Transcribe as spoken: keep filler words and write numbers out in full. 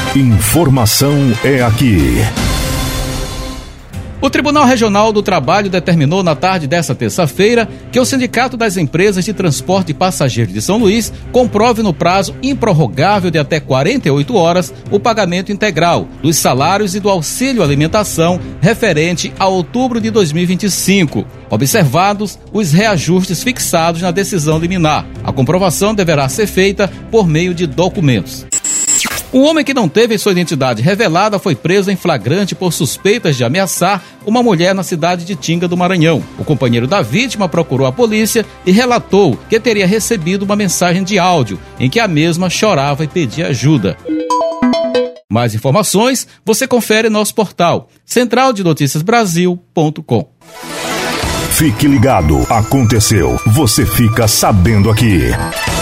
Informação é aqui. O Tribunal Regional do Trabalho determinou na tarde desta terça-feira que o Sindicato das Empresas de Transporte de Passageiros de São Luís comprove no prazo improrrogável de até quarenta e oito horas o pagamento integral dos salários e do auxílio alimentação referente a outubro de dois mil e vinte e cinco, observados os reajustes fixados na decisão liminar. A comprovação deverá ser feita por meio de documentos. Um homem que não teve sua identidade revelada foi preso em flagrante por suspeitas de ameaçar uma mulher na cidade de Tinga do Maranhão. O companheiro da vítima procurou a polícia e relatou que teria recebido uma mensagem de áudio em que a mesma chorava e pedia ajuda. Mais informações você confere em nosso portal central de noticias brasil ponto com. Fique ligado, aconteceu, você fica sabendo aqui.